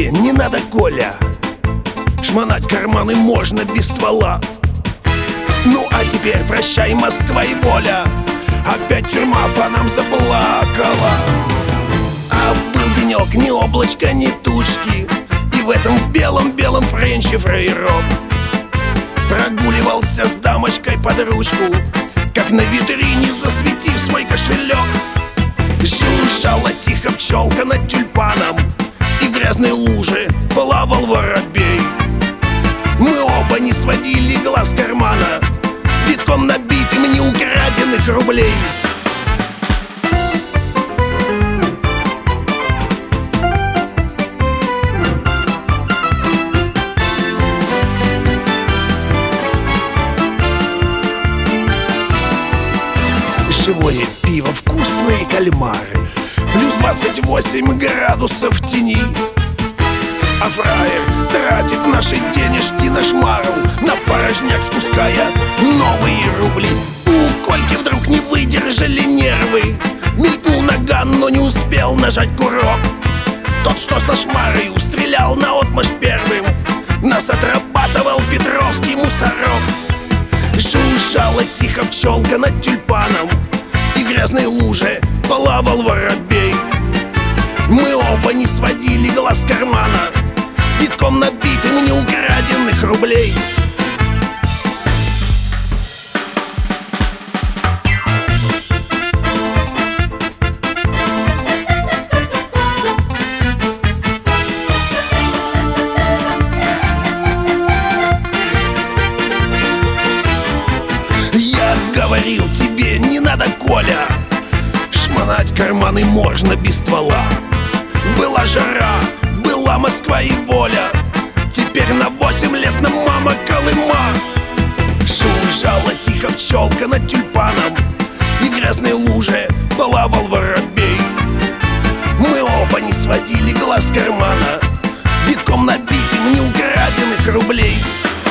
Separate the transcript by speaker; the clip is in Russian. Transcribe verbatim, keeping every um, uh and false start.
Speaker 1: тебе не надо, Коля. Шмонать карманы можно без ствола. Ну а теперь прощай, Москва и воля. Опять тюрьма по нам заплакала. А был денек, ни облачка, ни тучки, и в этом белом-белом френче фрейрок прогуливался с дамочкой под ручку, как на витрине засветив свой кошелек. Жужжала тихо пчелка над тюльпаном, и в грязной луже плавал воробей. Мы оба не сводили глаз с кармана, битком набитым неукраденных рублей. Живое пиво, вкусные кальмары, плюс двадцать восемь градусов в тени. А фраер тратит наши денежки на шмару, на порожняк спуская новые рубли. У Кольки вдруг не выдержали нервы, мелькнул наган, но не успел нажать курок. Тот, что со шмарой, стрелял наотмашь первым, нас отрабатывал петровский мусорок. Жужжала тихо пчелка над тюльпаном, и в грязной луже плавал воробей. Мы оба не сводили глаз с кармана, битком набитым неукраденных рублей. Говорил тебе не надо, Коля, шмонать карманы можно без ствола. Была жара, была Москва и воля, теперь на восемь лет нам мама Колыма. Жужжала тихо пчелка над тюльпаном, и в грязной луже плавал воробей. Мы оба не сводили глаз с кармана, битком набитым неукраденных рублей.